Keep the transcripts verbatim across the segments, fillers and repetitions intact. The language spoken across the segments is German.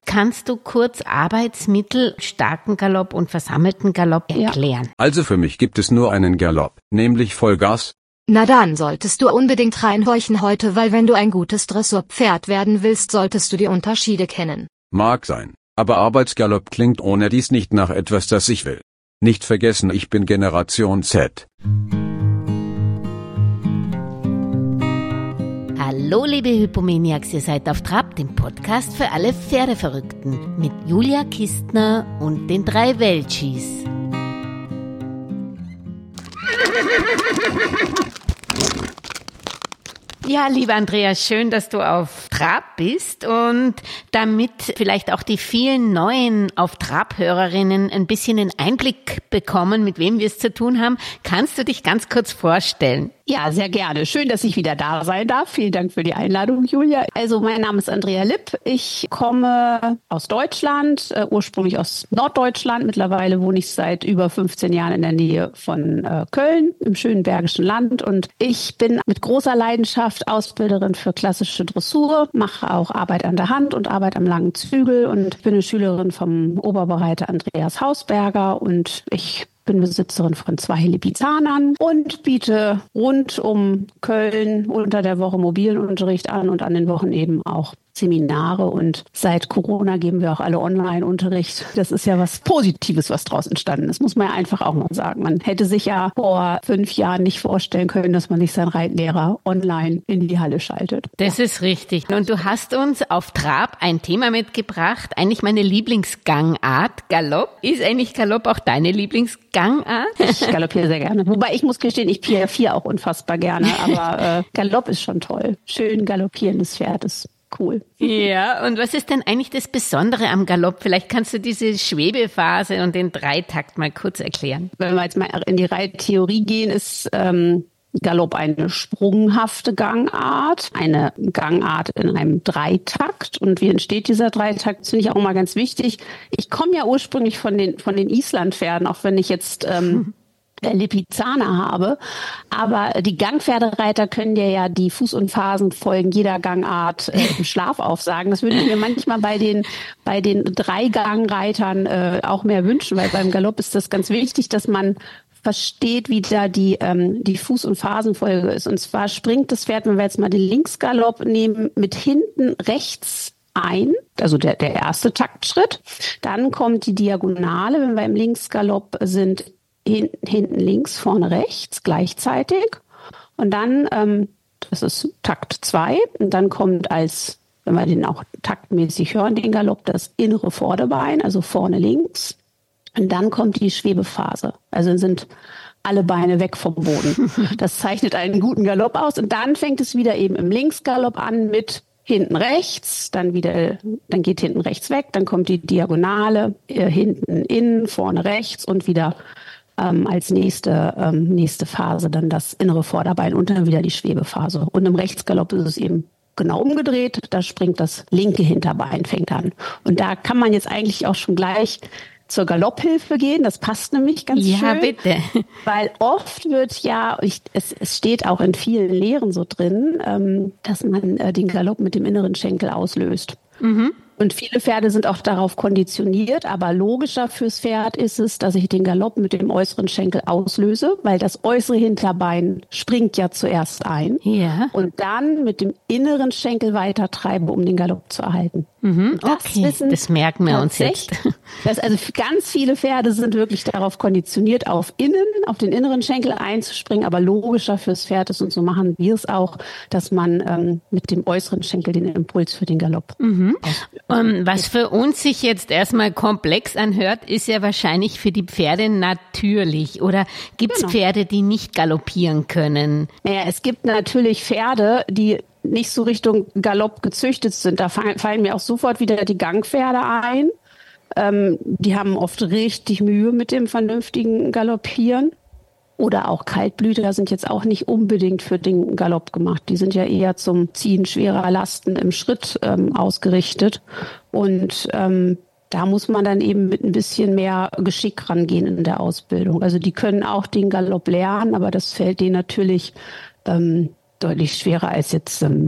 kannst du kurz Arbeitsmittel, starken Galopp und versammelten Galopp erklären? Ja. Also für mich gibt es nur einen Galopp, nämlich Vollgas. Na dann solltest du unbedingt reinhorchen heute, weil wenn du ein gutes Dressurpferd werden willst, solltest du die Unterschiede kennen. Mag sein, aber Arbeitsgalopp klingt ohne dies nicht nach etwas, das ich will. Nicht vergessen, ich bin Generation Z. Hallo liebe Hypomaniacs, ihr seid auf Trab, dem Podcast für alle Pferdeverrückten mit Julia Kistner und den drei Welchis. Ja, lieber Andreas, schön, dass du auf Trab bist und damit vielleicht auch die vielen neuen auf Trab-Hörerinnen ein bisschen einen Einblick bekommen, mit wem wir es zu tun haben, kannst du dich ganz kurz vorstellen? Ja, sehr gerne. Schön, dass ich wieder da sein darf. Vielen Dank für die Einladung, Julia. Also mein Name ist Andrea Lipp. Ich komme aus Deutschland, äh, ursprünglich aus Norddeutschland. Mittlerweile wohne ich seit über fünfzehn Jahren in der Nähe von äh, Köln, im schönen Bergischen Land. Und ich bin mit großer Leidenschaft Ausbilderin für klassische Dressur, mache auch Arbeit an der Hand und Arbeit am langen Zügel und bin eine Schülerin vom Oberbereiter Andreas Hausberger und ich bin Besitzerin von zwei Lipizanern und biete rund um Köln unter der Woche mobilen Unterricht an und an den Wochen eben auch Seminare. Und seit Corona geben wir auch alle Online-Unterricht. Das ist ja was Positives, was draus entstanden ist, muss man ja einfach auch mal sagen. Man hätte sich ja vor fünf Jahren nicht vorstellen können, dass man nicht seinen Reitlehrer online in die Halle schaltet. Das ja. ist richtig. Und du hast uns auf Trab ein Thema mitgebracht, eigentlich meine Lieblingsgangart, Galopp. Ist eigentlich Galopp auch deine Lieblingsgangart? Ich galoppiere sehr gerne. Wobei ich muss gestehen, ich piaffiere auch unfassbar gerne. Aber äh, Galopp ist schon toll. Schön galoppierendes Pferd ist cool. Ja, und was ist denn eigentlich das Besondere am Galopp? Vielleicht kannst du diese Schwebephase und den Dreitakt mal kurz erklären. Wenn wir jetzt mal in die Reittheorie gehen, ist ähm, Galopp eine sprunghafte Gangart, eine Gangart in einem Dreitakt. Und wie entsteht dieser Dreitakt? Das finde ich auch mal ganz wichtig. Ich komme ja ursprünglich von den von den Islandpferden, auch wenn ich jetzt ähm, Lipizzaner habe, aber die Gangpferdereiter können dir ja die Fuß- und Phasenfolgen jeder Gangart äh, im Schlaf aufsagen. Das würde ich mir manchmal bei den bei den Dreigangreitern äh, auch mehr wünschen, weil beim Galopp ist das ganz wichtig, dass man versteht, wie da die ähm, die Fuß- und Phasenfolge ist. Und zwar springt das Pferd, wenn wir jetzt mal den Linksgalopp nehmen, mit hinten rechts ein, also der der erste Taktschritt. Dann kommt die Diagonale, wenn wir im Linksgalopp sind, hinten links, vorne rechts gleichzeitig. Und dann, ähm, das ist Takt zwei. Und dann kommt als, wenn wir den auch taktmäßig hören, den Galopp, das innere Vorderbein, also vorne links. Und dann kommt die Schwebephase. Also sind alle Beine weg vom Boden. Das zeichnet einen guten Galopp aus. Und dann fängt es wieder eben im Linksgalopp an mit hinten rechts, dann wieder, dann geht hinten rechts weg, dann kommt die Diagonale, äh, hinten innen, vorne rechts und wieder Ähm, als nächste, ähm, nächste Phase dann das innere Vorderbein und dann wieder die Schwebephase. Und im Rechtsgalopp ist es eben genau umgedreht. Da springt das linke Hinterbein, fängt an. Und da kann man jetzt eigentlich auch schon gleich zur Galopphilfe gehen. Das passt nämlich ganz ja, schön. Ja, bitte. Weil oft wird ja, ich, es, es steht auch in vielen Lehren so drin, ähm, dass man äh, den Galopp mit dem inneren Schenkel auslöst. Mhm. Und viele Pferde sind auch darauf konditioniert, aber logischer fürs Pferd ist es, dass ich den Galopp mit dem äußeren Schenkel auslöse, weil das äußere Hinterbein springt ja zuerst ein ja. und dann mit dem inneren Schenkel weiter treibe, um den Galopp zu erhalten. Mhm, das okay, wissen das merken wir uns jetzt. Das also ganz viele Pferde sind wirklich darauf konditioniert, auf innen, auf den inneren Schenkel einzuspringen, aber logischer fürs Pferd ist, und so machen wir es auch, dass man ähm, mit dem äußeren Schenkel den Impuls für den Galopp mhm. Um, was für uns sich jetzt erstmal komplex anhört, ist ja wahrscheinlich für die Pferde natürlich. Oder gibt es genau. Pferde, die nicht galoppieren können? Naja, es gibt natürlich Pferde, die nicht so Richtung Galopp gezüchtet sind. Da fallen, fallen mir auch sofort wieder die Gangpferde ein. Ähm, die haben oft richtig Mühe mit dem vernünftigen Galoppieren. Oder auch Kaltblüter sind jetzt auch nicht unbedingt für den Galopp gemacht. Die sind ja eher zum Ziehen schwerer Lasten im Schritt ähm, ausgerichtet. Und ähm, da muss man dann eben mit ein bisschen mehr Geschick rangehen in der Ausbildung. Also die können auch den Galopp lernen, aber das fällt denen natürlich ähm, deutlich schwerer als jetzt ähm,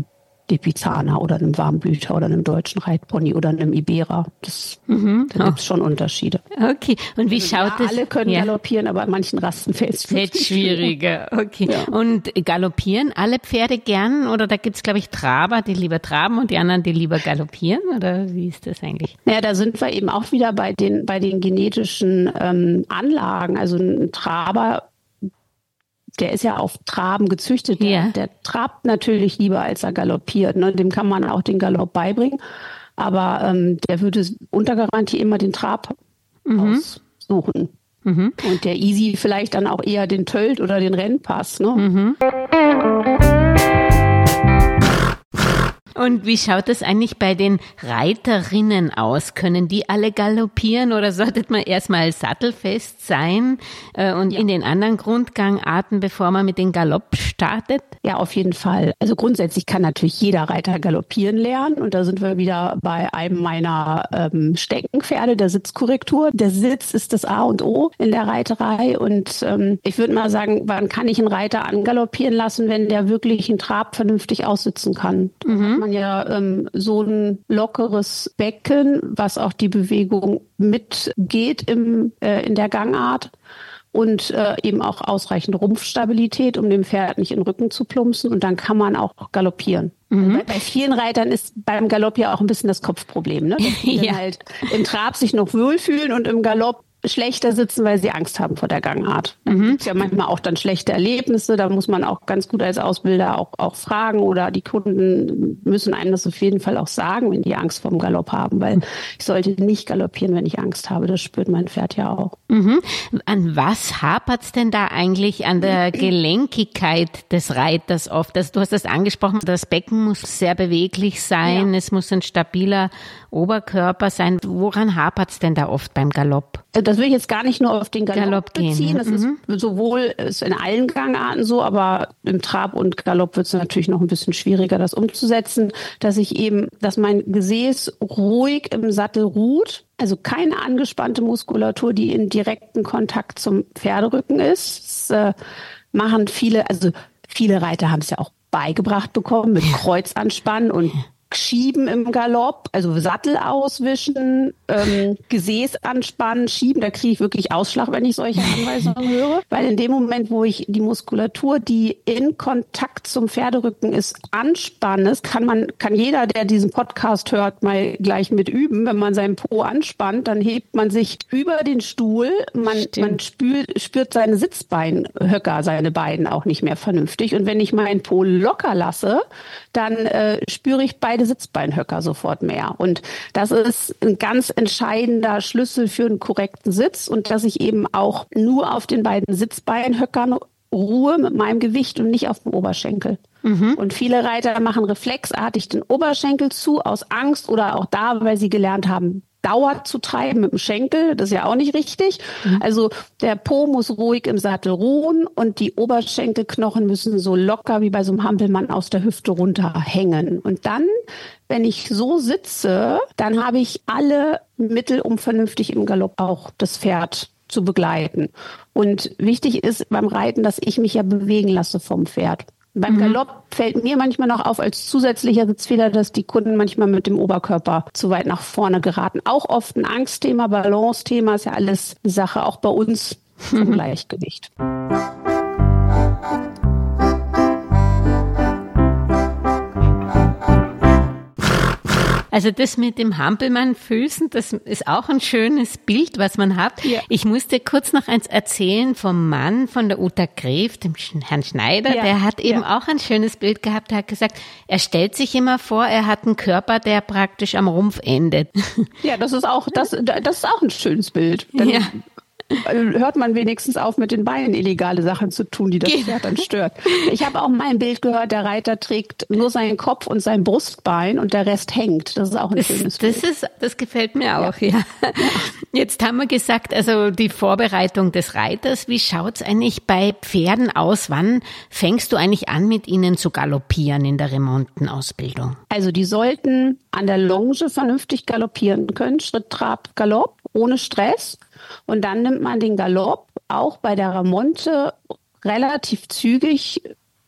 Lipizzaner oder einem Warmblüter oder einem deutschen Reitpony oder einem Iberer. Das, mhm. Da gibt es schon Unterschiede. Okay, und wie also, schaut ja, es? Alle können ja. galoppieren, aber an manchen Rassen fällt es Fällt schwieriger. Okay. Ja. Und galoppieren alle Pferde gern? Oder da gibt es, glaube ich, Traber, die lieber traben und die anderen, die lieber galoppieren? Oder wie ist das eigentlich? Naja, da sind wir eben auch wieder bei den, bei den genetischen ähm, Anlagen. Also ein Traber, der ist ja auf Traben gezüchtet. Der, ja. der trabt natürlich lieber, als er galoppiert. Ne? Dem kann man auch den Galopp beibringen. Aber ähm, der würde unter Garantie immer den Trab mhm. aussuchen. Mhm. Und der Easy vielleicht dann auch eher den Tölt oder den Rennpass. Ne? Mhm. Und wie schaut es eigentlich bei den Reiterinnen aus? Können die alle galoppieren oder sollte man erstmal sattelfest sein äh, und ja. in den anderen Grundgangarten, bevor man mit dem Galopp startet? Ja, auf jeden Fall. Also grundsätzlich kann natürlich jeder Reiter galoppieren lernen und da sind wir wieder bei einem meiner ähm, Steckenpferde, der Sitzkorrektur. Der Sitz ist das A und O in der Reiterei und ähm, ich würde mal sagen, wann kann ich einen Reiter angaloppieren lassen, wenn der wirklich einen Trab vernünftig aussitzen kann? Mhm. Man ja ähm, so ein lockeres Becken, was auch die Bewegung mitgeht im, äh, in der Gangart und äh, eben auch ausreichend Rumpfstabilität, um dem Pferd nicht in den Rücken zu plumpsen und dann kann man auch galoppieren. Mhm. Bei, bei vielen Reitern ist beim Galopp ja auch ein bisschen das Kopfproblem, ne? Dass die ja. dann halt im Trab sich noch wohlfühlen und im Galopp schlechter sitzen, weil sie Angst haben vor der Gangart. Da mhm. gibt's ja manchmal auch dann schlechte Erlebnisse, da muss man auch ganz gut als Ausbilder auch, auch fragen oder die Kunden müssen einem das auf jeden Fall auch sagen, wenn die Angst vor dem Galopp haben, weil ich sollte nicht galoppieren, wenn ich Angst habe, das spürt mein Pferd ja auch. Mhm. An was hapert's denn da eigentlich an der Gelenkigkeit des Reiters oft? Also du hast das angesprochen, das Becken muss sehr beweglich sein, ja. es muss ein stabiler Oberkörper sein. Woran hapert's denn da oft beim Galopp? Das will ich jetzt gar nicht nur auf den Galopp, Galopp beziehen. Gehen. Das mhm. ist sowohl ist in allen Gangarten so, aber im Trab und Galopp wird es natürlich noch ein bisschen schwieriger, das umzusetzen, dass ich eben, dass mein Gesäß ruhig im Sattel ruht. Also keine angespannte Muskulatur, die in direkten Kontakt zum Pferderücken ist. Das äh, machen viele, also viele Reiter haben es ja auch beigebracht bekommen mit Kreuzanspannen und Schieben im Galopp, also Sattel auswischen, ähm, Gesäß anspannen, schieben, da kriege ich wirklich Ausschlag, wenn ich solche Anweisungen höre. Weil in dem Moment, wo ich die Muskulatur, die in Kontakt zum Pferderücken ist, anspanne, das kann man, kann jeder, der diesen Podcast hört, mal gleich mit üben. Wenn man seinen Po anspannt, dann hebt man sich über den Stuhl, man, man spürt, spürt seine Sitzbeinhöcker, seine Beine auch nicht mehr vernünftig. Und wenn ich meinen Po locker lasse, dann äh, spüre ich beide Sitzbeinhöcker sofort mehr. Und das ist ein ganz entscheidender Schlüssel für einen korrekten Sitz und dass ich eben auch nur auf den beiden Sitzbeinhöckern ruhe mit meinem Gewicht und nicht auf dem Oberschenkel. Mhm. Und viele Reiter machen reflexartig den Oberschenkel zu aus Angst oder auch da, weil sie gelernt haben, Dauer zu treiben mit dem Schenkel, das ist ja auch nicht richtig. Mhm. Also der Po muss ruhig im Sattel ruhen und die Oberschenkelknochen müssen so locker wie bei so einem Hampelmann aus der Hüfte runterhängen. Und dann, wenn ich so sitze, dann habe ich alle Mittel, um vernünftig im Galopp auch das Pferd zu begleiten. Und wichtig ist beim Reiten, dass ich mich ja bewegen lasse vom Pferd. Beim Galopp fällt mir manchmal noch auf als zusätzlicher Sitzfehler, dass die Kunden manchmal mit dem Oberkörper zu weit nach vorne geraten. Auch oft ein Angstthema, Balance-Thema, ist ja alles eine Sache, auch bei uns vom Gleichgewicht. Also das mit dem Hampelmann-Füßen, das ist auch ein schönes Bild, was man hat. Ja. Ich musste kurz noch eins erzählen vom Mann von der Uta Gref, dem Herrn Schneider. Ja. Der hat eben ja. auch ein schönes Bild gehabt. Der hat gesagt, er stellt sich immer vor, er hat einen Körper, der praktisch am Rumpf endet. Ja, das ist auch, das, das ist auch ein schönes Bild. Dann ja. hört man wenigstens auf, mit den Beinen illegale Sachen zu tun, die das Pferd dann stört. Ich habe auch mal ein Bild gehört, der Reiter trägt nur seinen Kopf und sein Brustbein und der Rest hängt. Das ist auch ein das, schönes Bild. Das ist, das gefällt mir auch, ja. ja. Jetzt haben wir gesagt, also die Vorbereitung des Reiters. Wie schaut's eigentlich bei Pferden aus? Wann fängst du eigentlich an, mit ihnen zu galoppieren in der Remontenausbildung? Also die sollten an der Longe vernünftig galoppieren können, Schritt, Trab, Galopp, ohne Stress. Und dann nimmt man den Galopp auch bei der Remonte relativ zügig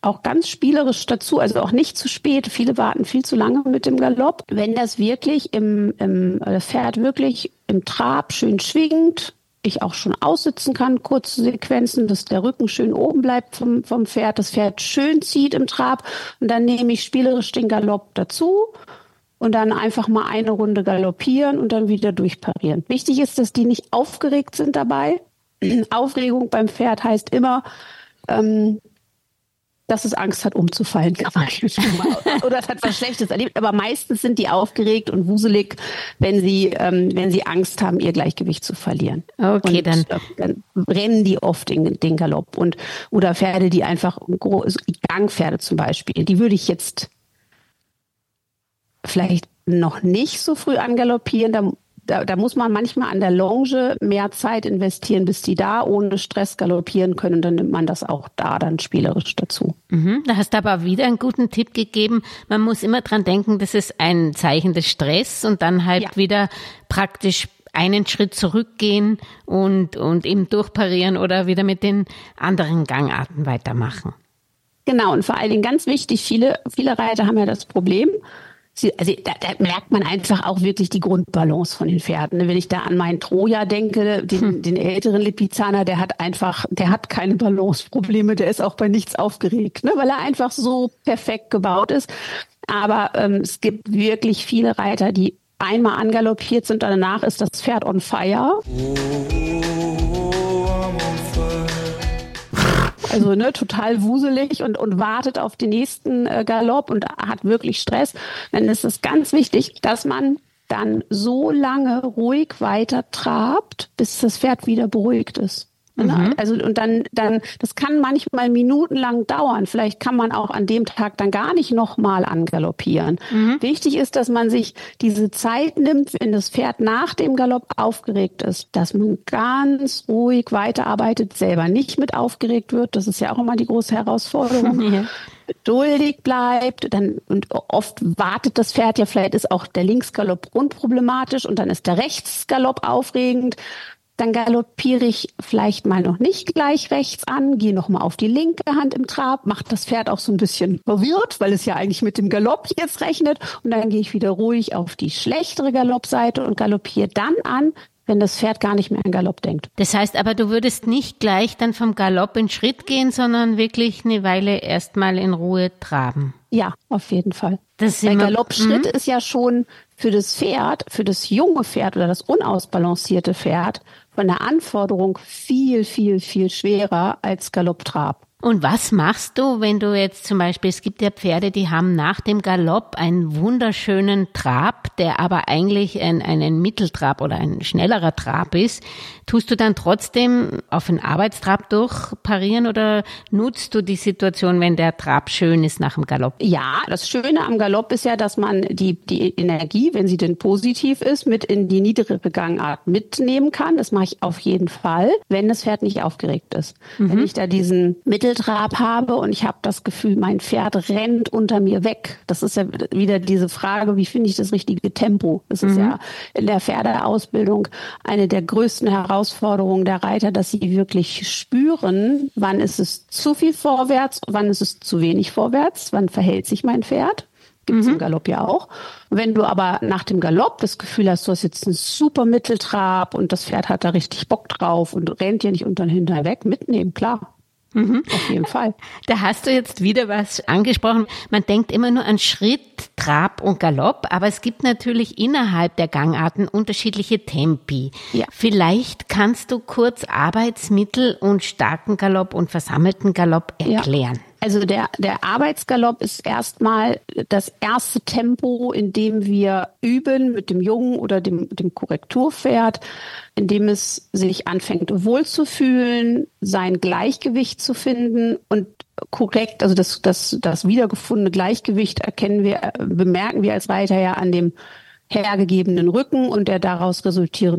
auch ganz spielerisch dazu, also auch nicht zu spät. Viele warten viel zu lange mit dem Galopp. Wenn das wirklich im, im das Pferd wirklich im Trab schön schwingt, ich auch schon aussitzen kann, kurze Sequenzen, dass der Rücken schön oben bleibt vom, vom Pferd, das Pferd schön zieht im Trab und dann nehme ich spielerisch den Galopp dazu und dann einfach mal eine Runde galoppieren und dann wieder durchparieren. Wichtig ist, dass die nicht aufgeregt sind dabei. Aufregung beim Pferd heißt immer, ähm, dass es Angst hat, umzufallen. Oder es hat was Schlechtes erlebt. Aber meistens sind die aufgeregt und wuselig, wenn sie, ähm, wenn sie Angst haben, ihr Gleichgewicht zu verlieren. Okay, und, dann. Äh, dann rennen die oft in den Galopp. Und, oder Pferde, die einfach, Gangpferde zum Beispiel, die würde ich jetzt vielleicht noch nicht so früh angaloppieren. Da Da, da muss man manchmal an der Longe mehr Zeit investieren, bis die da ohne Stress galoppieren können. Dann nimmt man das auch da dann spielerisch dazu. Mhm, da hast du aber wieder einen guten Tipp gegeben. Man muss immer dran denken, das ist ein Zeichen des Stress und dann halt ja. wieder praktisch einen Schritt zurückgehen und, und eben durchparieren oder wieder mit den anderen Gangarten weitermachen. Genau, und vor allen Dingen ganz wichtig, viele, viele Reiter haben ja das Problem, Sie, also da, da merkt man einfach auch wirklich die Grundbalance von den Pferden. Wenn ich da an meinen Troja denke, den, hm. den älteren Lipizzaner, der hat einfach, der hat keine Balanceprobleme, der ist auch bei nichts aufgeregt, ne, weil er einfach so perfekt gebaut ist. Aber ähm, es gibt wirklich viele Reiter, die einmal angaloppiert sind, danach ist das Pferd on fire. Also ne, total wuselig und, und wartet auf den nächsten äh, Galopp und hat wirklich Stress. Dann ist es ganz wichtig, dass man dann so lange ruhig weiter trabt, bis das Pferd wieder beruhigt ist. Mhm. Also und dann, dann, das kann manchmal minutenlang dauern. Vielleicht kann man auch an dem Tag dann gar nicht nochmal angaloppieren. Mhm. Wichtig ist, dass man sich diese Zeit nimmt, wenn das Pferd nach dem Galopp aufgeregt ist, dass man ganz ruhig weiterarbeitet, selber nicht mit aufgeregt wird. Das ist ja auch immer die große Herausforderung. Ja. Geduldig bleibt, dann und oft wartet das Pferd ja, vielleicht ist auch der Linksgalopp unproblematisch und dann ist der Rechtsgalopp aufregend. Dann galoppiere ich vielleicht mal noch nicht gleich rechts an, gehe nochmal auf die linke Hand im Trab, macht das Pferd auch so ein bisschen verwirrt, weil es ja eigentlich mit dem Galopp jetzt rechnet. Und dann gehe ich wieder ruhig auf die schlechtere Galoppseite und galoppiere dann an, wenn das Pferd gar nicht mehr an Galopp denkt. Das heißt aber, du würdest nicht gleich dann vom Galopp in Schritt gehen, sondern wirklich eine Weile erstmal in Ruhe traben. Ja, auf jeden Fall. Das Der Galoppschritt ist ja schon für das Pferd, für das junge Pferd oder das unausbalancierte Pferd von der Anforderung viel, viel, viel schwerer als Galopptrab. Und was machst du, wenn du jetzt zum Beispiel, es gibt ja Pferde, die haben nach dem Galopp einen wunderschönen Trab, der aber eigentlich ein, ein Mitteltrab oder ein schnellerer Trab ist. Tust du dann trotzdem auf einen Arbeitstrab durchparieren oder nutzt du die Situation, wenn der Trab schön ist nach dem Galopp? Ja, das Schöne am Galopp ist ja, dass man die, die Energie, wenn sie denn positiv ist, mit in die niedrigere Gangart mitnehmen kann. Das mache ich auf jeden Fall, wenn das Pferd nicht aufgeregt ist. Mhm. Wenn ich da diesen Mittel Trab habe und ich habe das Gefühl, mein Pferd rennt unter mir weg. Das ist ja wieder diese Frage, wie finde ich das richtige Tempo? Das ist mhm. ja in der Pferdeausbildung eine der größten Herausforderungen der Reiter, dass sie wirklich spüren, wann ist es zu viel vorwärts, wann ist es zu wenig vorwärts, wann verhält sich mein Pferd. Gibt es mhm. im Galopp ja auch. Wenn du aber nach dem Galopp das Gefühl hast, du hast jetzt einen super Mitteltrab und das Pferd hat da richtig Bock drauf und rennt dir nicht unter den Hintern weg, mitnehmen, klar. Mhm. Auf jeden Fall. Da hast du jetzt wieder was angesprochen. Man denkt immer nur an Schritt, Trab und Galopp, aber es gibt natürlich innerhalb der Gangarten unterschiedliche Tempi. Ja. Vielleicht kannst du kurz Arbeitsmittel und starken Galopp und versammelten Galopp erklären. Ja. Also der, der Arbeitsgalopp ist erstmal das erste Tempo, in dem wir üben mit dem Jungen oder dem, dem Korrekturpferd, in dem es sich anfängt wohlzufühlen, sein Gleichgewicht zu finden und korrekt, also das, das, das wiedergefundene Gleichgewicht erkennen wir, bemerken wir als Reiter ja an dem hergegebenen Rücken und der daraus resultierenden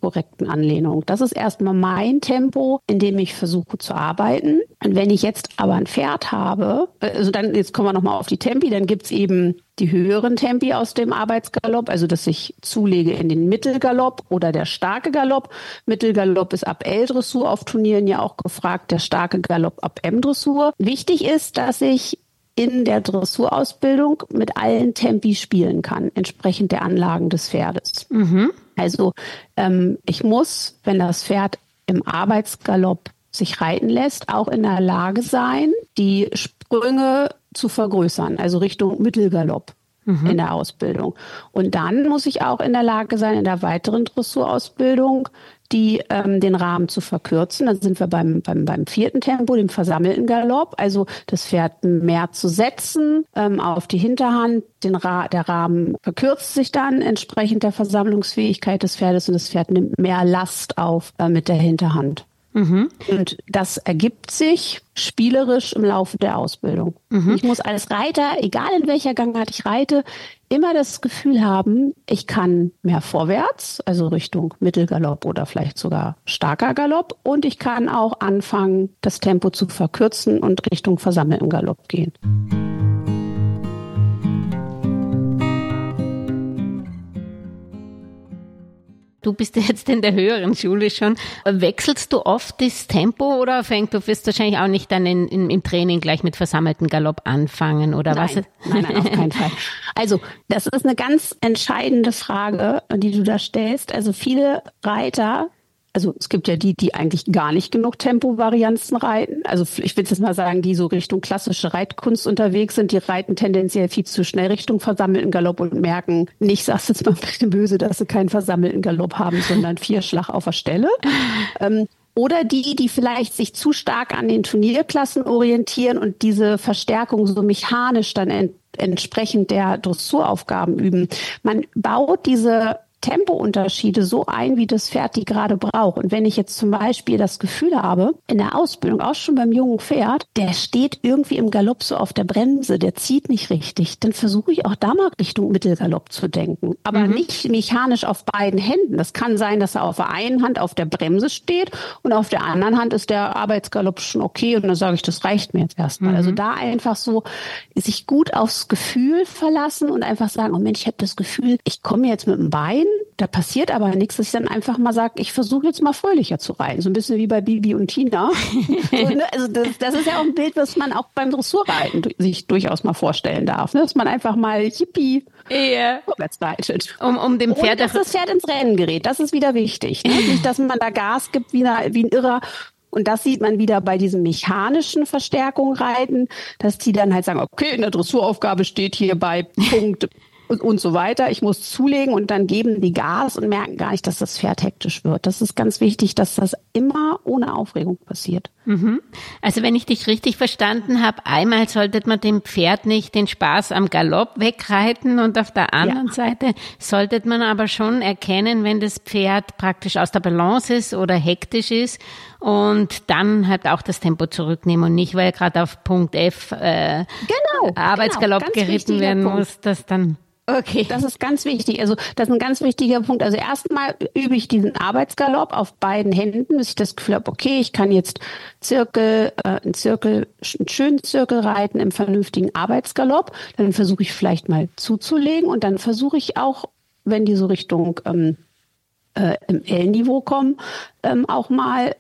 korrekten Anlehnung. Das ist erstmal mein Tempo, in dem ich versuche zu arbeiten. Und wenn ich jetzt aber ein Pferd habe, also dann, jetzt kommen wir nochmal auf die Tempi, dann gibt's eben die höheren Tempi aus dem Arbeitsgalopp, also dass ich zulege in den Mittelgalopp oder der starke Galopp. Mittelgalopp ist ab L-Dressur auf Turnieren ja auch gefragt, der starke Galopp ab M-Dressur. Wichtig ist, dass ich in der Dressurausbildung mit allen Tempi spielen kann, entsprechend der Anlagen des Pferdes. Mhm. Also ähm, ich muss, wenn das Pferd im Arbeitsgalopp sich reiten lässt, auch in der Lage sein, die Sprünge zu vergrößern, also Richtung Mittelgalopp mhm. in der Ausbildung. Und dann muss ich auch in der Lage sein, in der weiteren Dressurausbildung die ähm, den Rahmen zu verkürzen. Dann sind wir beim, beim, beim vierten Tempo, dem versammelten Galopp. Also das Pferd mehr zu setzen ähm, auf die Hinterhand. Den Ra- der Rahmen verkürzt sich dann entsprechend der Versammlungsfähigkeit des Pferdes und das Pferd nimmt mehr Last auf äh, mit der Hinterhand. Mhm. Und das ergibt sich spielerisch im Laufe der Ausbildung. Mhm. Ich muss als Reiter, egal in welcher Gangart ich reite, immer das Gefühl haben, ich kann mehr vorwärts, also Richtung Mittelgalopp oder vielleicht sogar starker Galopp. Und ich kann auch anfangen, das Tempo zu verkürzen und Richtung versammelten Galopp gehen. Du bist jetzt in der höheren Schule schon. Wechselst du oft das Tempo oder fängst du wirst wahrscheinlich auch nicht dann in, in, im Training gleich mit versammelten Galopp anfangen oder nein, was? Nein, nein, auf keinen Fall. Also das ist eine ganz entscheidende Frage, die du da stellst. Also viele Reiter, also es gibt ja die, die eigentlich gar nicht genug Tempovarianzen reiten. Also ich will jetzt mal sagen, die so Richtung klassische Reitkunst unterwegs sind, die reiten tendenziell viel zu schnell Richtung versammelten Galopp und merken, nicht, sag's jetzt mal ein bisschen böse, dass sie keinen versammelten Galopp haben, sondern vier Schlag auf der Stelle. ähm, Oder die, die vielleicht sich zu stark an den Turnierklassen orientieren und diese Verstärkung so mechanisch dann ent- entsprechend der Dressuraufgaben üben. Man baut diese Tempounterschiede so ein, wie das Pferd die gerade braucht. Und wenn ich jetzt zum Beispiel das Gefühl habe, in der Ausbildung, auch schon beim jungen Pferd, der steht irgendwie im Galopp so auf der Bremse, der zieht nicht richtig, dann versuche ich auch da mal Richtung Mittelgalopp zu denken. Aber mhm. nicht mechanisch auf beiden Händen. Das kann sein, dass er auf der einen Hand auf der Bremse steht und auf der anderen Hand ist der Arbeitsgalopp schon okay und dann sage ich, das reicht mir jetzt erstmal. Mhm. Also da einfach so sich gut aufs Gefühl verlassen und einfach sagen, oh Mensch, ich habe das Gefühl, ich komme jetzt mit dem Bein, da passiert aber nichts, dass ich dann einfach mal sage, ich versuche jetzt mal fröhlicher zu reiten. So ein bisschen wie bei Bibi und Tina. so, ne? Also das, das ist ja auch ein Bild, was man auch beim Dressurreiten sich durchaus mal vorstellen darf. Ne? Dass man einfach mal yippie yeah. vorwärts reitet. Um, um dem Pferd und dass das Pferd ins Rennen gerät, das ist wieder wichtig. Ne? Nicht, dass man da Gas gibt wie, eine, wie ein Irrer. Und das sieht man wieder bei diesen mechanischen Verstärkungen reiten, dass die dann halt sagen, okay, in der Dressuraufgabe steht hier bei Punkt und, und so weiter. Ich muss zulegen und dann geben die Gas und merken gar nicht, dass das Pferd hektisch wird. Das ist ganz wichtig, dass das immer ohne Aufregung passiert. Mhm. Also wenn ich dich richtig verstanden habe, einmal sollte man dem Pferd nicht den Spaß am Galopp wegreiten und auf der anderen ja. Seite sollte man aber schon erkennen, wenn das Pferd praktisch aus der Balance ist oder hektisch ist und dann halt auch das Tempo zurücknehmen und nicht, weil gerade auf Punkt F äh, genau, Arbeitsgalopp genau, geritten werden Punkt. muss, dass dann Okay. Das ist ganz wichtig. Also das ist ein ganz wichtiger Punkt. Also erstmal übe ich diesen Arbeitsgalopp auf beiden Händen, bis ich das Gefühl habe, okay, ich kann jetzt Zirkel, äh, einen Zirkel, einen schönen Zirkel reiten im vernünftigen Arbeitsgalopp. Dann versuche ich vielleicht mal zuzulegen und dann versuche ich auch, wenn die so Richtung ähm, äh, im L-Niveau kommen, ähm, auch mal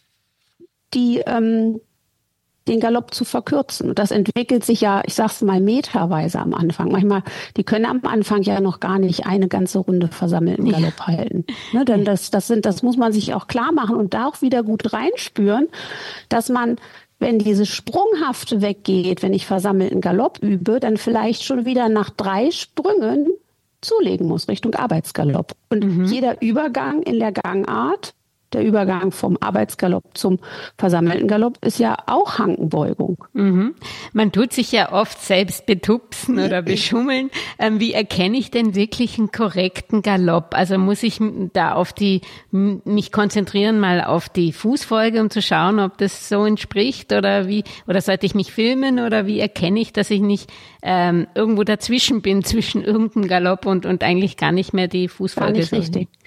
die ähm, den Galopp zu verkürzen. Und das entwickelt sich ja, ich sag's mal, meterweise am Anfang. Manchmal, die können am Anfang ja noch gar nicht eine ganze Runde versammelten Galopp ja. halten. Ne, denn das, das sind, das muss man sich auch klar machen und da auch wieder gut reinspüren, dass man, wenn diese Sprunghafte weggeht, wenn ich versammelten Galopp übe, dann vielleicht schon wieder nach drei Sprüngen zulegen muss Richtung Arbeitsgalopp. Und mhm. jeder Übergang in der Gangart, der Übergang vom Arbeitsgalopp zum versammelten Galopp ist ja auch Hankenbeugung. Mhm. Man tut sich ja oft selbst betupsen oder beschummeln. Ähm, wie erkenne ich denn wirklich einen korrekten Galopp? Also muss ich da auf die, mich konzentrieren mal auf die Fußfolge, um zu schauen, ob das so entspricht oder wie, oder sollte ich mich filmen oder wie erkenne ich, dass ich nicht ähm, irgendwo dazwischen bin, zwischen irgendeinem Galopp und, und eigentlich gar nicht mehr die Fußfolge. Gar nicht richtig.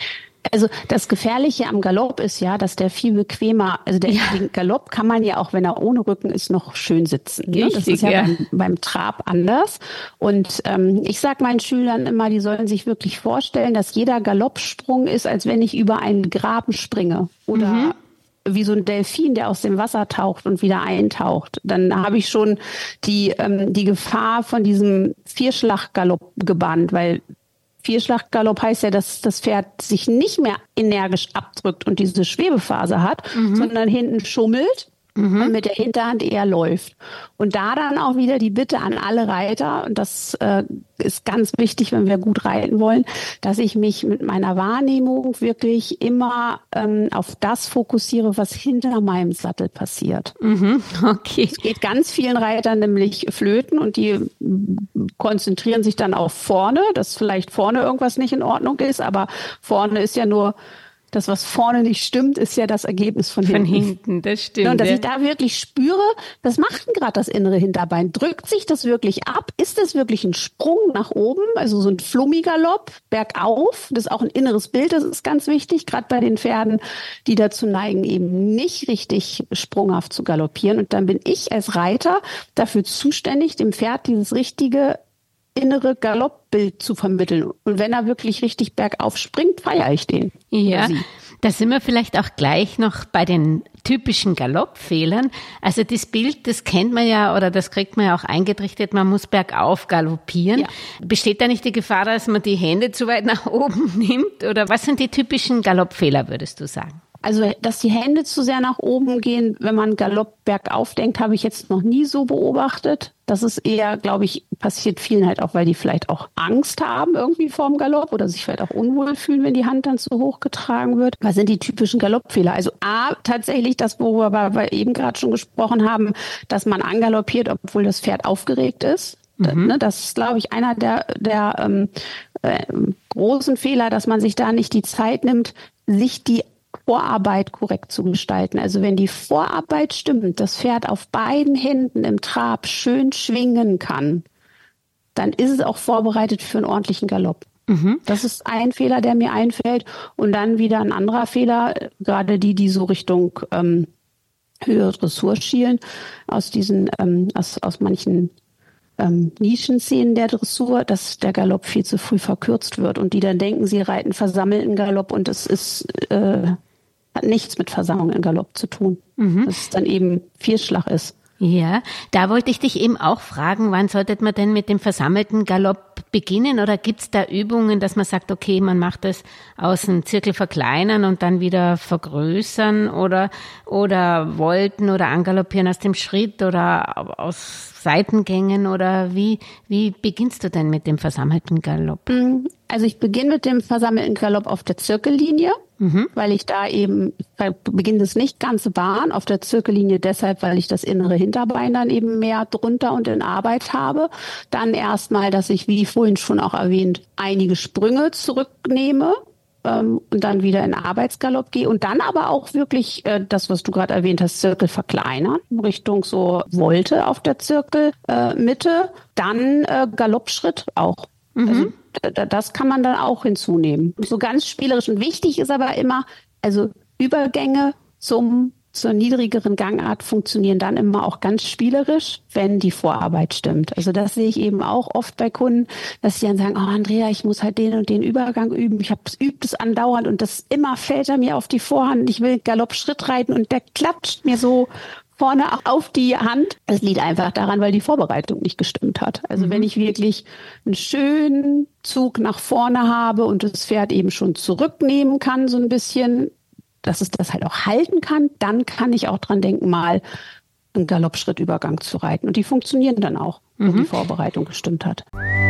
Also das Gefährliche am Galopp ist ja, dass der viel bequemer, also der, ja. den Galopp kann man ja auch, wenn er ohne Rücken ist, noch schön sitzen. Ne? Das ist ja, ja. Beim, beim Trab anders. Und ähm, ich sage meinen Schülern immer, die sollen sich wirklich vorstellen, dass jeder Galoppsprung ist, als wenn ich über einen Graben springe oder mhm. wie so ein Delfin, der aus dem Wasser taucht und wieder eintaucht. Dann habe ich schon die, ähm, die Gefahr von diesem Vierschlaggalopp gebannt, weil Vierschlaggalopp heißt ja, dass das Pferd sich nicht mehr energisch abdrückt und diese Schwebephase hat, mhm. sondern hinten schummelt mhm. und mit der Hinterhand eher läuft. Und da dann auch wieder die Bitte an alle Reiter, und das äh, ist ganz wichtig, wenn wir gut reiten wollen, dass ich mich mit meiner Wahrnehmung wirklich immer ähm, auf das fokussiere, was hinter meinem Sattel passiert. Mhm. Okay. Es geht ganz vielen Reitern nämlich flöten und die konzentrieren sich dann auf vorne, dass vielleicht vorne irgendwas nicht in Ordnung ist, aber vorne ist ja nur das, was vorne nicht stimmt, ist ja das Ergebnis von hinten. Von hinten, das stimmt. Und dass ja. ich da wirklich spüre, was macht denn gerade das innere Hinterbein? Drückt sich das wirklich ab? Ist das wirklich ein Sprung nach oben? Also so ein Flummigalopp, bergauf. Das ist auch ein inneres Bild, das ist ganz wichtig, gerade bei den Pferden, die dazu neigen, eben nicht richtig sprunghaft zu galoppieren. Und dann bin ich als Reiter dafür zuständig, dem Pferd dieses richtige innere Galoppbild zu vermitteln. Und wenn er wirklich richtig bergauf springt, feiere ich den. Ja, da sind wir vielleicht auch gleich noch bei den typischen Galoppfehlern. Also das Bild, das kennt man ja oder das kriegt man ja auch eingetrichtert, man muss bergauf galoppieren. Ja. Besteht da nicht die Gefahr, dass man die Hände zu weit nach oben nimmt? Oder was sind die typischen Galoppfehler, würdest du sagen? Also, dass die Hände zu sehr nach oben gehen, wenn man Galopp bergauf denkt, habe ich jetzt noch nie so beobachtet. Das ist eher, glaube ich, passiert vielen halt auch, weil die vielleicht auch Angst haben irgendwie vorm Galopp oder sich vielleicht auch unwohl fühlen, wenn die Hand dann zu hoch getragen wird. Was sind die typischen Galoppfehler? Also A, tatsächlich das, worüber wir eben gerade schon gesprochen haben, dass man angaloppiert, obwohl das Pferd aufgeregt ist. Mhm. Das ist, glaube ich, einer der, der ähm, äh, großen Fehler, dass man sich da nicht die Zeit nimmt, sich die Vorarbeit korrekt zu gestalten. Also wenn die Vorarbeit stimmt, das Pferd auf beiden Händen im Trab schön schwingen kann, dann ist es auch vorbereitet für einen ordentlichen Galopp. Mhm. Das ist ein Fehler, der mir einfällt. Und dann wieder ein anderer Fehler, gerade die, die so Richtung ähm, höhere Dressur schielen, aus diesen, ähm, aus, aus manchen ähm, Nischenszenen der Dressur, dass der Galopp viel zu früh verkürzt wird und die dann denken, sie reiten versammelten Galopp und es ist äh, hat nichts mit Versammlung im Galopp zu tun. Mhm. Dass es dann eben Vierschlag ist. Ja, da wollte ich dich eben auch fragen, wann sollte man denn mit dem versammelten Galopp beginnen oder gibt's da Übungen, dass man sagt, okay, man macht das aus dem Zirkel verkleinern und dann wieder vergrößern oder oder Volten oder angaloppieren aus dem Schritt oder aus Seitengängen oder wie wie beginnst du denn mit dem versammelten Galopp? Also ich beginne mit dem versammelten Galopp auf der Zirkellinie, mhm. weil ich da eben, ich beginne das nicht ganze Bahn auf der Zirkellinie deshalb, weil ich das innere Hinterbein dann eben mehr drunter und in Arbeit habe. Dann erstmal, dass ich, wie vorhin schon auch erwähnt, einige Sprünge zurücknehme ähm, und dann wieder in Arbeitsgalopp gehe und dann aber auch wirklich äh, das, was du gerade erwähnt hast, Zirkel verkleinern, Richtung so Volte auf der Zirkelmitte, äh, dann äh, Galoppschritt auch. Mhm. Also das kann man dann auch hinzunehmen. So ganz spielerisch und wichtig ist aber immer, also Übergänge zum zur niedrigeren Gangart funktionieren dann immer auch ganz spielerisch, wenn die Vorarbeit stimmt. Also das sehe ich eben auch oft bei Kunden, dass sie dann sagen, oh Andrea, ich muss halt den und den Übergang üben. Ich habe es übt es andauernd und das immer fällt er mir auf die Vorhand. Ich will Galoppschritt reiten und der klatscht mir so vorne auf die Hand. Das liegt einfach daran, weil die Vorbereitung nicht gestimmt hat. Also mhm. wenn ich wirklich einen schönen Zug nach vorne habe und das Pferd eben schon zurücknehmen kann, so ein bisschen, dass es das halt auch halten kann, dann kann ich auch dran denken, mal einen Galoppschrittübergang zu reiten. Und die funktionieren dann auch, wenn mhm. die Vorbereitung gestimmt hat.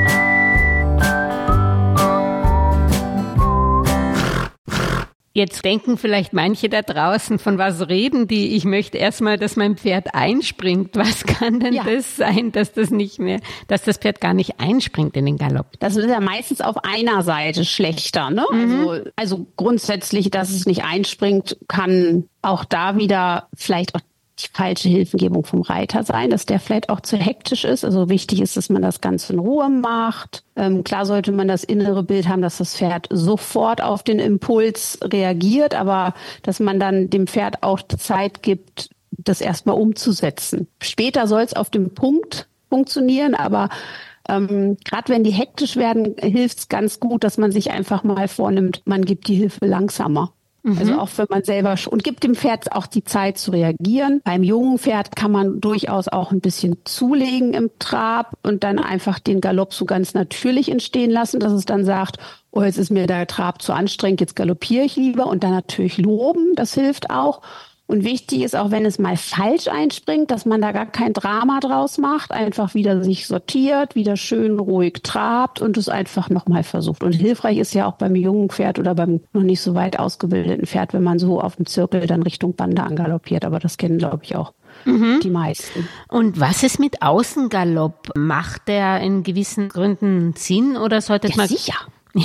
Jetzt denken vielleicht manche da draußen, von was reden die? Ich möchte erstmal, dass mein Pferd einspringt. Was kann denn ja. das sein, dass das nicht mehr, dass das Pferd gar nicht einspringt in den Galopp? Das ist ja meistens auf einer Seite schlechter, ne? Mhm. Also, also grundsätzlich, dass es nicht einspringt, kann auch da wieder vielleicht auch die falsche Hilfengebung vom Reiter sein, dass der vielleicht auch zu hektisch ist. Also wichtig ist, dass man das Ganze in Ruhe macht. Ähm, klar sollte man das innere Bild haben, dass das Pferd sofort auf den Impuls reagiert, aber dass man dann dem Pferd auch Zeit gibt, das erstmal umzusetzen. Später soll es auf dem Punkt funktionieren, aber ähm, gerade wenn die hektisch werden, hilft es ganz gut, dass man sich einfach mal vornimmt, man gibt die Hilfe langsamer. Also auch wenn man selber sch- und gibt dem Pferd auch die Zeit zu reagieren. Beim jungen Pferd kann man durchaus auch ein bisschen zulegen im Trab und dann einfach den Galopp so ganz natürlich entstehen lassen, dass es dann sagt, oh, jetzt ist mir der Trab zu anstrengend, jetzt galoppiere ich lieber, und dann natürlich loben, das hilft auch. Und wichtig ist auch, wenn es mal falsch einspringt, dass man da gar kein Drama draus macht, einfach wieder sich sortiert, wieder schön ruhig trabt und es einfach nochmal versucht. Und hilfreich ist ja auch beim jungen Pferd oder beim noch nicht so weit ausgebildeten Pferd, wenn man so auf dem Zirkel dann Richtung Bande angaloppiert. Aber das kennen, glaube ich, auch mhm. die meisten. Und was ist mit Außengalopp? Macht der in gewissen Gründen Sinn oder sollte Ja, man... sicher. Ja.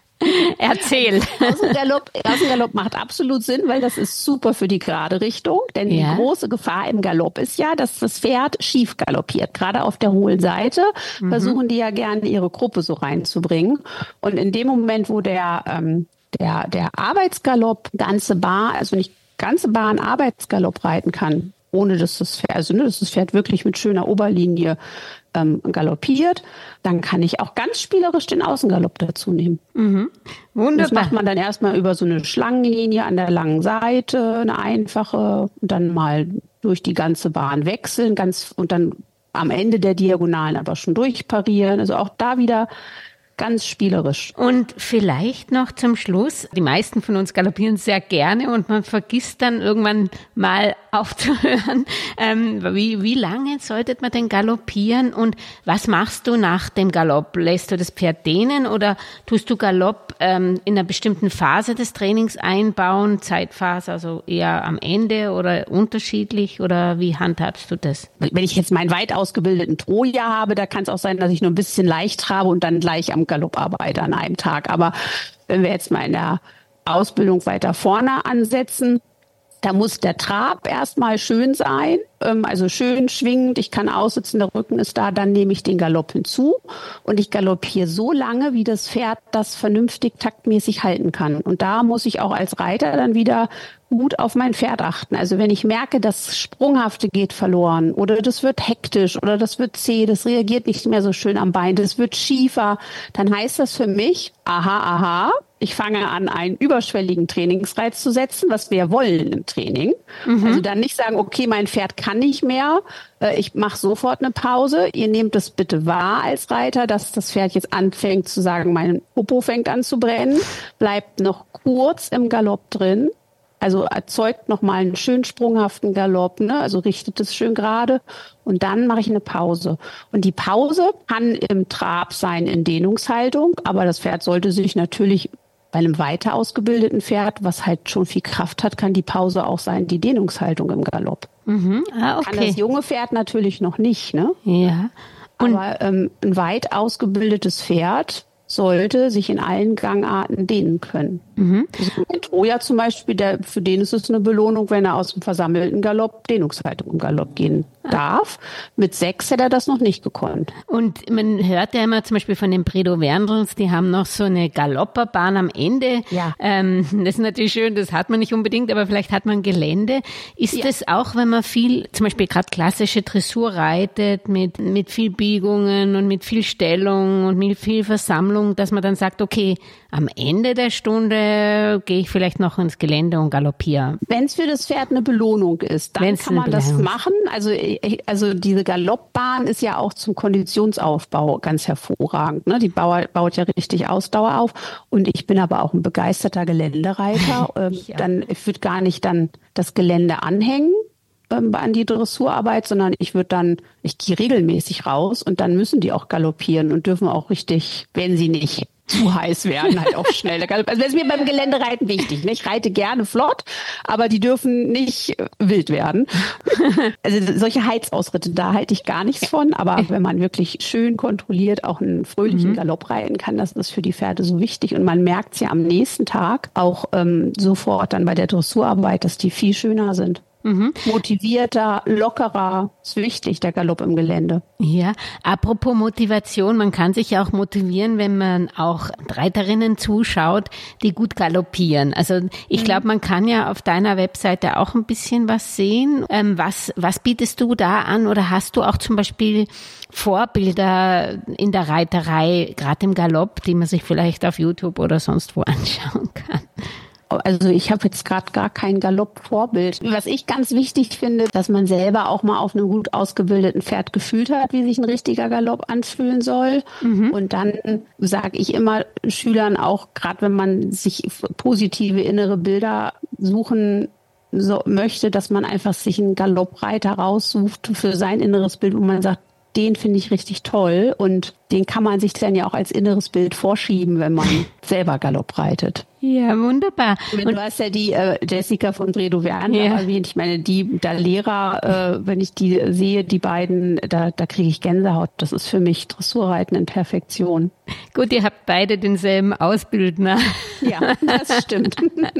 Erzähl. Außengalopp, Außengalopp macht absolut Sinn, weil das ist super für die gerade Richtung. Denn Ja. die große Gefahr im Galopp ist ja, dass das Pferd schief galoppiert. Gerade auf der hohlen Seite mhm. versuchen die ja gerne ihre Gruppe so reinzubringen. Und in dem Moment, wo der, ähm, der, der Arbeitsgalopp ganze Bahn, also nicht ganze Bahn Arbeitsgalopp reiten kann, ohne dass das Pferd, also ne, dass das Pferd wirklich mit schöner Oberlinie ähm, galoppiert, dann kann ich auch ganz spielerisch den Außengalopp dazu nehmen. Mhm. Wunderbar. Das macht man dann erstmal über so eine Schlangenlinie an der langen Seite, eine einfache, und dann mal durch die ganze Bahn wechseln, ganz und dann am Ende der Diagonalen aber schon durchparieren. Also auch da wieder ganz spielerisch. Und vielleicht noch zum Schluss, die meisten von uns galoppieren sehr gerne und man vergisst dann irgendwann mal aufzuhören. Ähm, wie, wie lange sollte man denn galoppieren und was machst du nach dem Galopp? Lässt du das Pferd dehnen oder tust du Galopp ähm, in einer bestimmten Phase des Trainings einbauen, Zeitphase, also eher am Ende oder unterschiedlich oder wie handhabst du das? Wenn ich jetzt meinen weit ausgebildeten Troja habe, da kann es auch sein, dass ich nur ein bisschen leicht trabe und dann gleich am Galopp arbeite an einem Tag. Aber wenn wir jetzt mal in der Ausbildung weiter vorne ansetzen, da muss der Trab erstmal schön sein, also schön schwingend. Ich kann aussitzen, der Rücken ist da, dann nehme ich den Galopp hinzu und ich galoppiere so lange, wie das Pferd das vernünftig taktmäßig halten kann. Und da muss ich auch als Reiter dann wieder gut auf mein Pferd achten. Also wenn ich merke, das Sprunghafte geht verloren oder das wird hektisch oder das wird zäh, das reagiert nicht mehr so schön am Bein, das wird schiefer, dann heißt das für mich, aha, aha, ich fange an, einen überschwelligen Trainingsreiz zu setzen, was wir wollen im Training. Mhm. Also dann nicht sagen, okay, mein Pferd kann nicht mehr, ich mache sofort eine Pause. Ihr nehmt das bitte wahr als Reiter, dass das Pferd jetzt anfängt zu sagen, mein Popo fängt an zu brennen, bleibt noch kurz im Galopp drin. Also erzeugt nochmal einen schön sprunghaften Galopp, ne? Also richtet es schön gerade und dann mache ich eine Pause. Und die Pause kann im Trab sein, in Dehnungshaltung, aber das Pferd sollte sich natürlich bei einem weiter ausgebildeten Pferd, was halt schon viel Kraft hat, kann die Pause auch sein, die Dehnungshaltung im Galopp. Mhm. Ah, okay. Kann das junge Pferd natürlich noch nicht, ne? Ja. Und aber ähm, ein weit ausgebildetes Pferd sollte sich in allen Gangarten dehnen können. Mhm. Also ein Troja zum Beispiel, der, für den ist es eine Belohnung, wenn er aus dem versammelten Galopp Dehnungshaltung im Galopp gehen darf. Mit sechs hätte er das noch nicht gekonnt. Und man hört ja immer zum Beispiel von den Bredow Werndelns, die haben noch so eine Galopperbahn am Ende. Ja. Ähm, das ist natürlich schön, das hat man nicht unbedingt, aber vielleicht hat man Gelände. Ist Ja. das auch, wenn man viel, zum Beispiel gerade klassische Dressur reitet, mit, mit viel Biegungen und mit viel Stellung und mit viel Versammlung, dass man dann sagt, okay, am Ende der Stunde gehe ich vielleicht noch ins Gelände und galoppiere. Wenn es für das Pferd eine Belohnung ist, dann Wenn's kann man eine das Belohnung ist. machen. Also, also diese Galoppbahn ist ja auch zum Konditionsaufbau ganz hervorragend. Ne? Die baut, baut ja richtig Ausdauer auf. Und ich bin aber auch ein begeisterter Geländereiter. ähm, Ja. Dann, ich würde gar nicht dann das Gelände anhängen ähm, an die Dressurarbeit, sondern ich würde dann, ich gehe regelmäßig raus und dann müssen die auch galoppieren und dürfen auch richtig, wenn sie nicht zu heiß werden, halt auch schnell. Also das ist mir beim Geländereiten wichtig. Ne? Ich reite gerne flott, aber die dürfen nicht äh, wild werden. Also solche Heizausritte, da halte ich gar nichts von. Aber wenn man wirklich schön kontrolliert auch einen fröhlichen mhm. Galopp reiten kann, das ist für die Pferde so wichtig. Und man merkt es ja am nächsten Tag auch ähm, sofort dann bei der Dressurarbeit, dass die viel schöner sind. Mhm. Motivierter, lockerer, ist wichtig, der Galopp im Gelände. Ja, apropos Motivation, man kann sich ja auch motivieren, wenn man auch Reiterinnen zuschaut, die gut galoppieren. Also ich glaube, man kann ja auf deiner Webseite auch ein bisschen was sehen. Ähm, was, was bietest du da an oder hast du auch zum Beispiel Vorbilder in der Reiterei, gerade im Galopp, die man sich vielleicht auf YouTube oder sonst wo anschauen kann? Also ich habe jetzt gerade gar kein Galopp-Vorbild. Was ich ganz wichtig finde, dass man selber auch mal auf einem gut ausgebildeten Pferd gefühlt hat, wie sich ein richtiger Galopp anfühlen soll. Mhm. Und dann sage ich immer Schülern auch, gerade wenn man sich positive innere Bilder suchen so möchte, dass man einfach sich einen Galoppreiter raussucht für sein inneres Bild, wo man sagt, den finde ich richtig toll und den kann man sich dann ja auch als inneres Bild vorschieben, wenn man selber Galopp reitet. Ja, wunderbar. Und du hast ja die äh, Jessica von Bredow-Werner ja. erwähnt. Ich meine, die der Lehrer, äh, wenn ich die sehe, die beiden, da, da kriege ich Gänsehaut. Das ist für mich Dressurreiten in Perfektion. Gut, ihr habt beide denselben Ausbildner. Ja, das stimmt.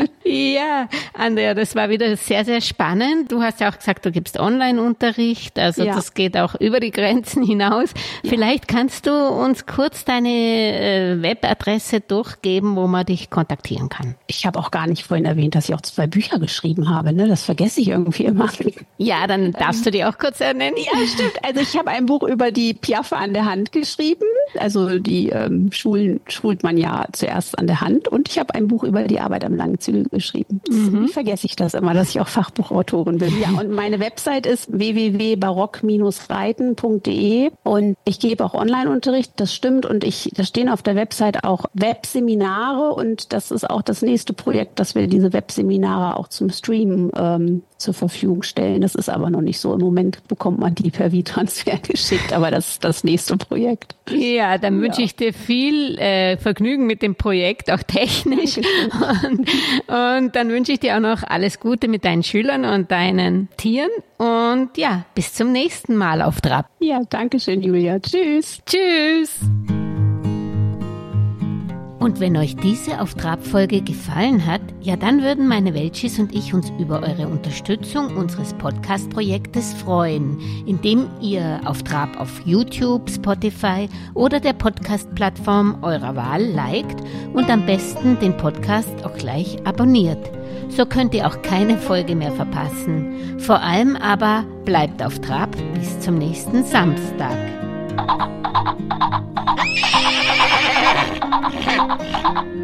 Ja, Andrea, das war wieder sehr, sehr spannend. Du hast ja auch gesagt, du gibst Online-Unterricht. Also ja. das geht auch über die Grenzen hinaus. Ja. Vielleicht kannst du uns kurz deine äh, Webadresse durchgeben, wo man dich kontaktieren kann. Ich habe auch gar nicht vorhin erwähnt, dass ich auch zwei Bücher geschrieben habe. Ne? Das vergesse ich irgendwie immer. Ja, dann darfst du die auch kurz ernennen. Ja, stimmt. Also ich habe ein Buch über die Piaffe an der Hand geschrieben. Also die ähm, Schulen schult man ja zuerst an der Hand. Und ich habe ein Buch über die Arbeit am langen Zügel geschrieben. Mhm. Wie vergesse ich das immer, dass ich auch Fachbuchautorin bin. Ja, und meine Website ist w w w punkt barock Bindestrich reiten punkt d e und ich gebe auch Online-Unterricht, das stimmt. Und ich, da stehen auf der Website auch Webseminare und das ist auch das nächste Projekt, dass wir diese Webseminare auch zum Streamen ähm, zur Verfügung stellen. Das ist aber noch nicht so. Im Moment bekommt man die per V-Transfer geschickt, aber das ist das nächste Projekt. Ja, dann wünsche ja. ich dir viel äh, Vergnügen mit dem Projekt, auch technisch. Und, und dann wünsche ich dir auch noch alles Gute mit deinen Schülern und deinen Tieren. Und ja, bis zum nächsten Mal auf Trab. Ja, danke schön, Julia. Tschüss. Tschüss. Und wenn euch diese Auf Trab-Folge gefallen hat, ja dann würden meine Welchis und ich uns über eure Unterstützung unseres Podcast-Projektes freuen, indem ihr Auf Trab auf YouTube, Spotify oder der Podcast-Plattform eurer Wahl liked und am besten den Podcast auch gleich abonniert. So könnt ihr auch keine Folge mehr verpassen. Vor allem aber bleibt auf Trab bis zum nächsten Samstag. Thank you.